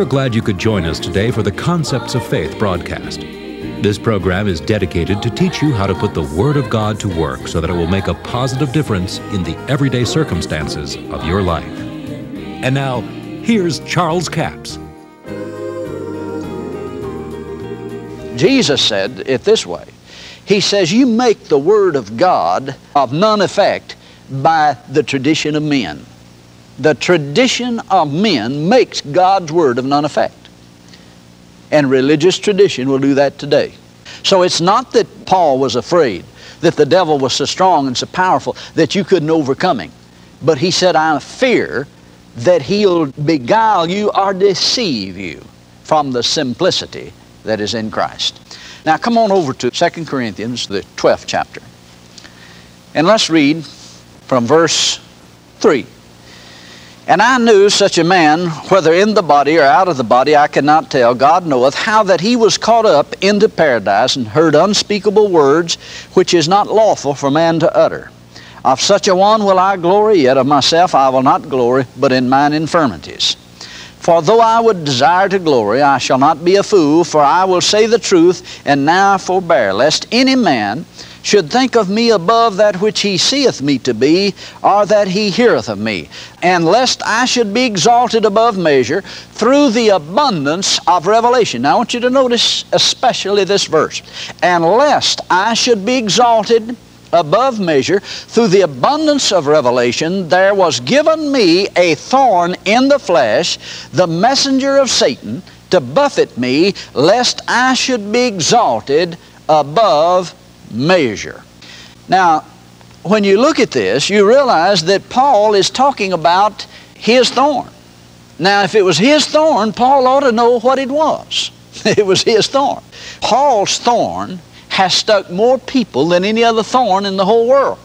glad you could join us today for the Concepts of Faith broadcast. This program is dedicated to teach you how to put the Word of God to work so that it will make a positive difference in the everyday circumstances of your life. And now, here's Charles Capps. Jesus said it this way. He says, you make the Word of God of none effect by the tradition of men. The tradition of men makes God's Word of none effect. And religious tradition will do that today. So it's not that Paul was afraid that the devil was so strong and so powerful that you couldn't overcome him. But he said, I fear that he'll beguile you or deceive you from the simplicity that is in Christ. Now come on over to 2 Corinthians, the 12th chapter. And let's read from verse 3. And I knew such a man, whether in the body or out of the body, I cannot tell, God knoweth, how that he was caught up into paradise and heard unspeakable words, which is not lawful for man to utter. Of such a one will I glory, yet of myself I will not glory, but in mine infirmities. For though I would desire to glory, I shall not be a fool, for I will say the truth, and now I forbear, lest any man should think of me above that which he seeth me to be, or that he heareth of me, and lest I should be exalted above measure through the abundance of revelation. Now I want you to notice especially this verse. And lest I should be exalted above measure through the abundance of revelation, there was given me a thorn in the flesh, the messenger of Satan, to buffet me, lest I should be exalted above measure. Now, when you look at this, you realize that Paul is talking about his thorn. Now, if it was his thorn, Paul ought to know what it was. It was his thorn. Paul's thorn has stuck more people than any other thorn in the whole world.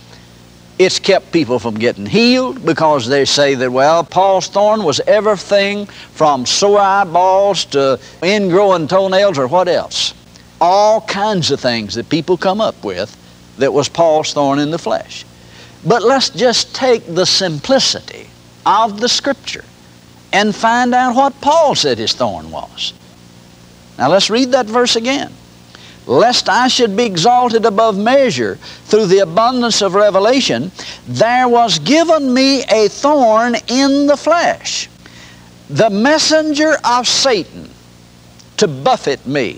It's kept people from getting healed because they say that, well, Paul's thorn was everything from sore eyeballs to ingrowing toenails or what else. All kinds of things that people come up with that was Paul's thorn in the flesh. But let's just take the simplicity of the Scripture and find out what Paul said his thorn was. Now let's read that verse again. Lest I should be exalted above measure through the abundance of revelation, there was given me a thorn in the flesh, the messenger of Satan, to buffet me.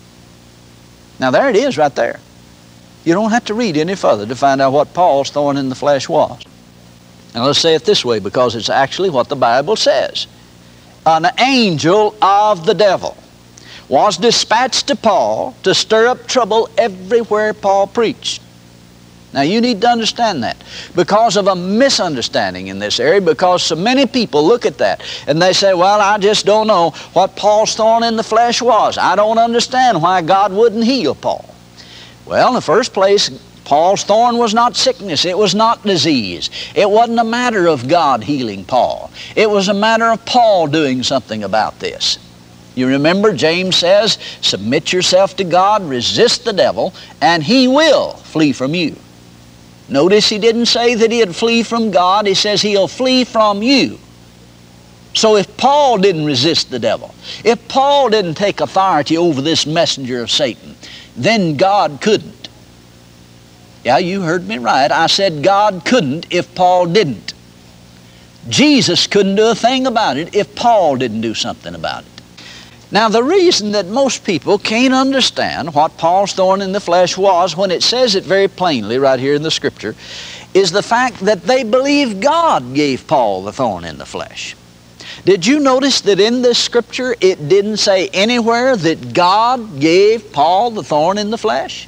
Now there it is right there. You don't have to read any further to find out what Paul's thorn in the flesh was. Now let's say it this way, because it's actually what the Bible says. An angel of the devil was dispatched to Paul to stir up trouble everywhere Paul preached. Now you need to understand that because of a misunderstanding in this area, because so many people look at that and they say, well, I just don't know what Paul's thorn in the flesh was. I don't understand why God wouldn't heal Paul. Well, in the first place, Paul's thorn was not sickness. It was not disease. It wasn't a matter of God healing Paul. It was a matter of Paul doing something about this. You remember James says, submit yourself to God, resist the devil, and he will flee from you. Notice he didn't say that he'd flee from God. He says he'll flee from you. So if Paul didn't resist the devil, if Paul didn't take authority over this messenger of Satan, then God couldn't. Yeah, you heard me right. I said God couldn't if Paul didn't. Jesus couldn't do a thing about it if Paul didn't do something about it. Now the reason that most people can't understand what Paul's thorn in the flesh was, when it says it very plainly right here in the Scripture, is the fact that they believe God gave Paul the thorn in the flesh. Did you notice that in this Scripture it didn't say anywhere that God gave Paul the thorn in the flesh?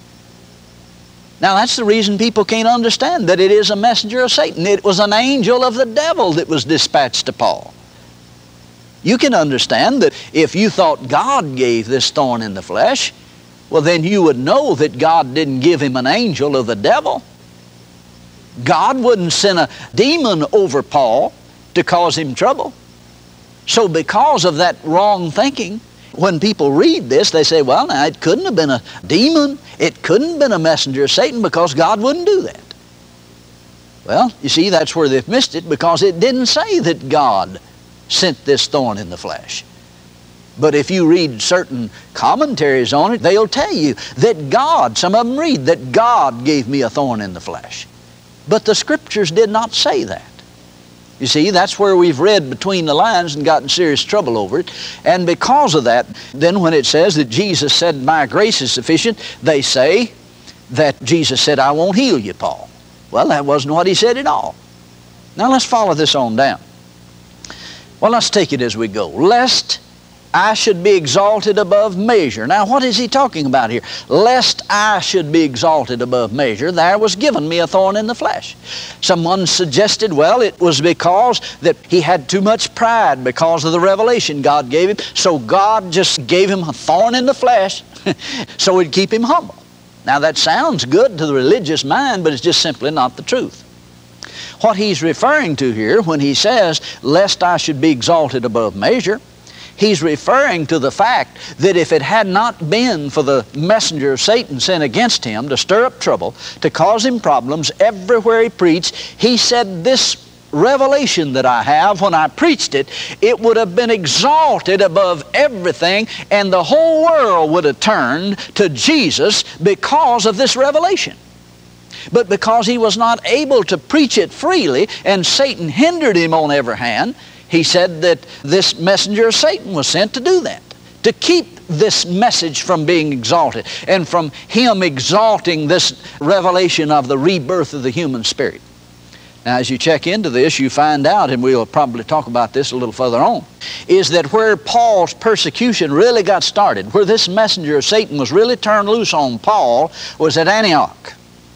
Now that's the reason people can't understand that it is a messenger of Satan. It was an angel of the devil that was dispatched to Paul. You can understand that if you thought God gave this thorn in the flesh, well then you would know that God didn't give him an angel of the devil. God wouldn't send a demon over Paul to cause him trouble. So because of that wrong thinking, when people read this, they say, well, now it couldn't have been a demon. It couldn't have been a messenger of Satan because God wouldn't do that. Well, you see, that's where they've missed it, because it didn't say that God sent this thorn in the flesh. But if you read certain commentaries on it, they'll tell you that God, some of them read, that God gave me a thorn in the flesh. But the Scriptures did not say that. You see, that's where we've read between the lines and gotten serious trouble over it. And because of that, then when it says that Jesus said, my grace is sufficient, they say that Jesus said, I won't heal you, Paul. Well, that wasn't what he said at all. Now let's follow this on down. Well, let's take it as we go. Lest I should be exalted above measure. Now, what is he talking about here? Lest I should be exalted above measure, there was given me a thorn in the flesh. Someone suggested, well, it was because that he had too much pride because of the revelation God gave him. So God just gave him a thorn in the flesh so it'd keep him humble. Now, that sounds good to the religious mind, but it's just simply not the truth. What he's referring to here when he says, lest I should be exalted above measure, he's referring to the fact that if it had not been for the messenger of Satan sent against him to stir up trouble, to cause him problems everywhere he preached, he said, this revelation that I have, when I preached it, it would have been exalted above everything, and the whole world would have turned to Jesus because of this revelation. But because he was not able to preach it freely, and Satan hindered him on every hand, he said that this messenger of Satan was sent to do that, to keep this message from being exalted, and from him exalting this revelation of the rebirth of the human spirit. Now, as you check into this, you find out, and we'll probably talk about this a little further on, is that where Paul's persecution really got started, where this messenger of Satan was really turned loose on Paul, was at Antioch.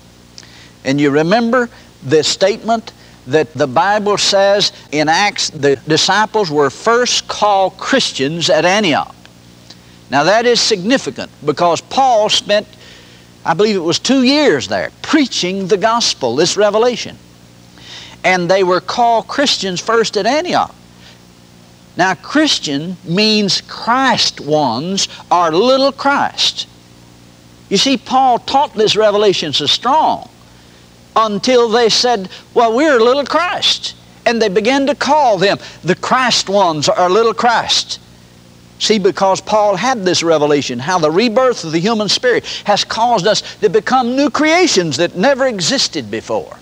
And you remember the statement that the Bible says in Acts, the disciples were first called Christians at Antioch. Now that is significant because Paul spent, I believe it was 2 years there, preaching the gospel, this revelation. And they were called Christians first at Antioch. Now, Christian means Christ ones or little Christ. You see, Paul taught this revelation so strong until they said, well, we're little Christ. And they began to call them the Christ ones or little Christ. See, because Paul had this revelation, how the rebirth of the human spirit has caused us to become new creations that never existed before.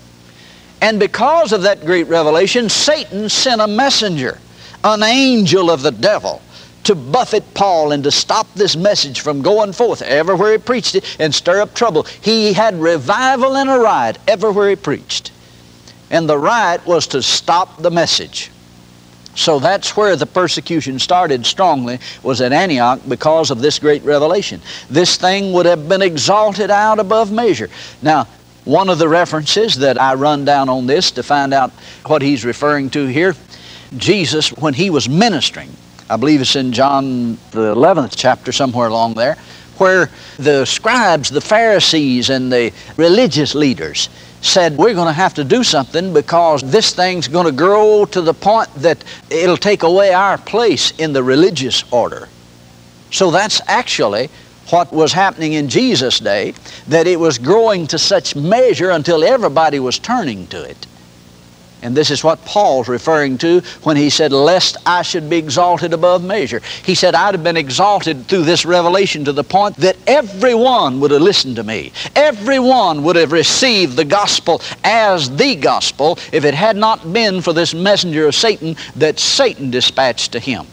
And because of that great revelation, Satan sent a messenger, an angel of the devil, to buffet Paul and to stop this message from going forth everywhere he preached it and stir up trouble. He had revival and a riot everywhere he preached. And the riot was to stop the message. So that's where the persecution started strongly, was at Antioch, because of this great revelation. This thing would have been exalted out above measure. Now, one of the references that I run down on this to find out what he's referring to here, Jesus, when he was ministering, I believe it's in John the 11th chapter, somewhere along there, where the scribes, the Pharisees, and the religious leaders said, we're going to have to do something because this thing's going to grow to the point that it'll take away our place in the religious order. So that's actually what was happening in Jesus' day, that it was growing to such measure until everybody was turning to it. And this is what Paul's referring to when he said, lest I should be exalted above measure. He said, I'd have been exalted through this revelation to the point that everyone would have listened to me. Everyone would have received the gospel as the gospel if it had not been for this messenger of Satan that Satan dispatched to him.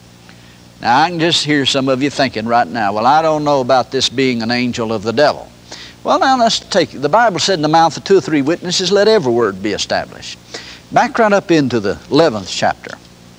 Now, I can just hear some of you thinking right now, well, I don't know about this being an angel of the devil. Well, now let's take it. The Bible said, in the mouth of 2 or 3 witnesses, let every word be established. Back right up into the 11th chapter.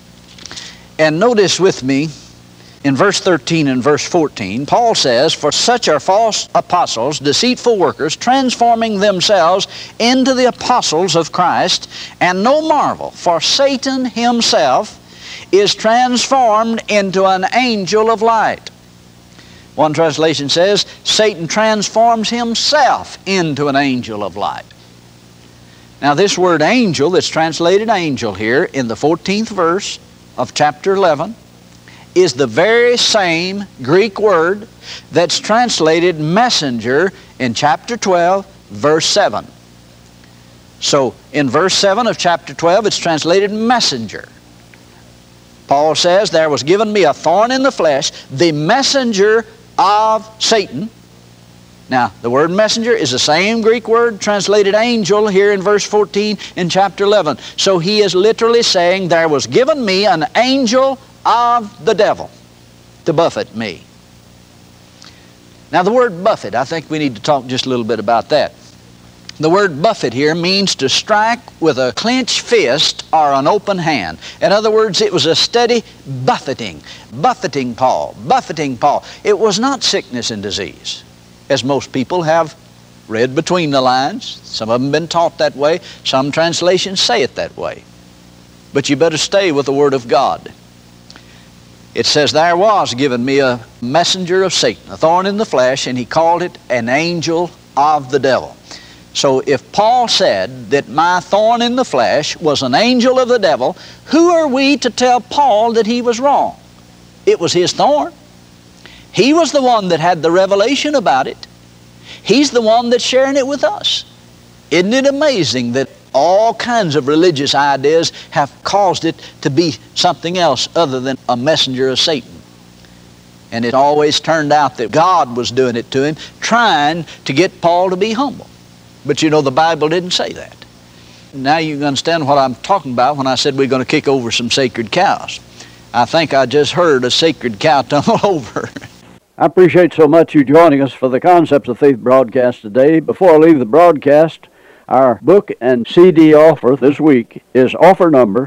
And notice with me, in verse 13 and verse 14, Paul says, for such are false apostles, deceitful workers, transforming themselves into the apostles of Christ, and no marvel, for Satan himself is transformed into an angel of light. One translation says, Satan transforms himself into an angel of light. Now this word angel that's translated angel here in the 14th verse of chapter 11 is the very same Greek word that's translated messenger in chapter 12, verse 7. So in verse 7 of chapter 12 it's translated messenger. Paul says, there was given me a thorn in the flesh, the messenger of Satan. Now, the word messenger is the same Greek word translated angel here in verse 14 in chapter 11. So he is literally saying, there was given me an angel of the devil to buffet me. Now, the word buffet, I think we need to talk just a little bit about that. The word buffet here means to strike with a clenched fist or an open hand. In other words, it was a steady buffeting Paul. It was not sickness and disease, as most people have read between the lines. Some of them have been taught that way. Some translations say it that way. But you better stay with the Word of God. It says, there was given me a messenger of Satan, a thorn in the flesh, and he called it an angel of the devil. So if Paul said that my thorn in the flesh was an angel of the devil, who are we to tell Paul that he was wrong? It was his thorn. He was the one that had the revelation about it. He's the one that's sharing it with us. Isn't it amazing that all kinds of religious ideas have caused it to be something else other than a messenger of Satan? And it always turned out that God was doing it to him, trying to get Paul to be humble. But you know, the Bible didn't say that. Now you can understand what I'm talking about when I said we're going to kick over some sacred cows. I think I just heard a sacred cow tumble over. I appreciate so much you joining us for the Concepts of Faith broadcast today. Before I leave the broadcast, our book and CD offer this week is offer number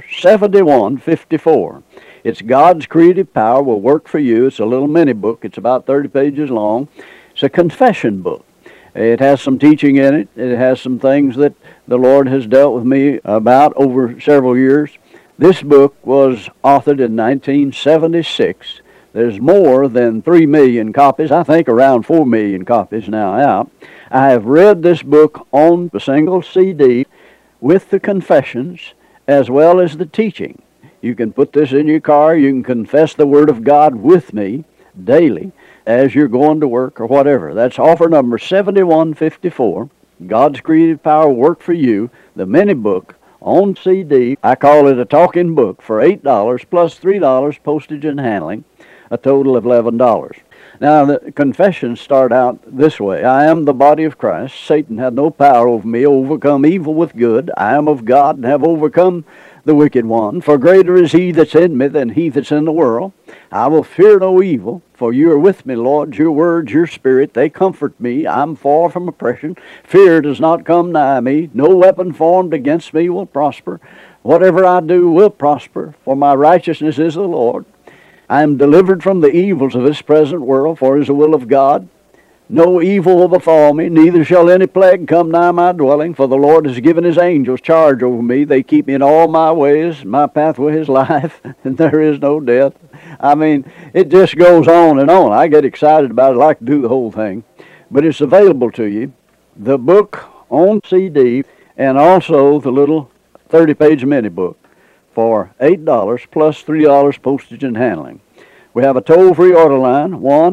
7154. It's God's Creative Power Will Work for You. It's a little mini book. It's about 30 pages long. It's a confession book. It has some teaching in it. It has some things that the Lord has dealt with me about over several years. This book was authored in 1976. There's more than 3 million copies. I think around 4 million copies now out. I have read this book on a single CD with the confessions as well as the teaching. You can put this in your car. You can confess the Word of God with me daily as you're going to work or whatever. That's offer number 7154. God's Creative Power Work for You, the mini book on CD. I call it a talking book for $8 plus $3 postage and handling, a total of $11. Now, the confessions start out this way. I am the body of Christ. Satan had no power over me. Overcome evil with good. I am of God and have overcome the wicked one. For greater is he that's in me than he that's in the world. I will fear no evil, for you are with me, Lord. Your words, your spirit, they comfort me. I'm far from oppression. Fear does not come nigh me. No weapon formed against me will prosper. Whatever I do will prosper, for my righteousness is the Lord. I am delivered from the evils of this present world, for it is the will of God. No evil will befall me, neither shall any plague come nigh my dwelling, for the Lord has given his angels charge over me. They keep me in all my ways. My pathway is life, and there is no death. I mean, it just goes on and on. I get excited about it. I like to do the whole thing. But it's available to you, the book on CD, and also the little 30-page mini book for $8 plus $3 postage and handling. We have a toll-free order line,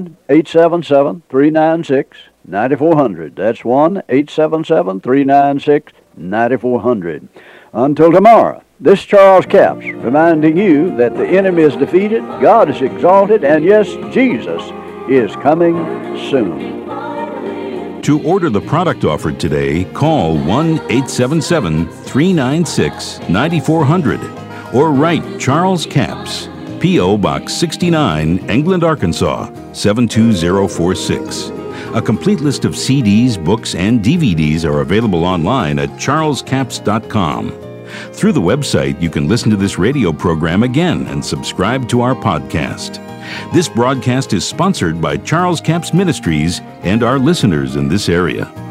1-877-396-9400. That's 1-877-396-9400. Until tomorrow, this Charles Capps reminding you that the enemy is defeated, God is exalted, and yes, Jesus is coming soon. To order the product offered today, call 1-877-396-9400 or write Charles Capps, P.O. Box 69, England, Arkansas, 72046. A complete list of CDs, books, and DVDs are available online at charlescapps.com. Through the website, you can listen to this radio program again and subscribe to our podcast. This broadcast is sponsored by Charles Capps Ministries and our listeners in this area.